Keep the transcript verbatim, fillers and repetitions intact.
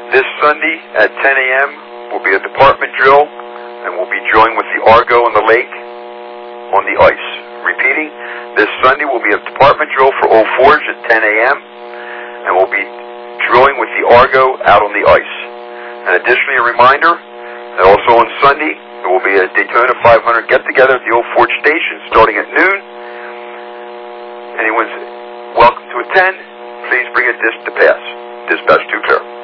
This Sunday at ten a.m. will be a department drill, and we'll be drilling with the Argo on the lake on the ice. Repeating, this Sunday will be a department drill for Old Forge at ten a.m., and we'll be drilling with the Argo out on the ice. And additionally, a reminder that also on Sunday, there will be a Daytona five hundred get-together at the Old Forge Station starting at noon. Anyone's welcome to attend. Please bring a disc to pass. Dispatch two clear.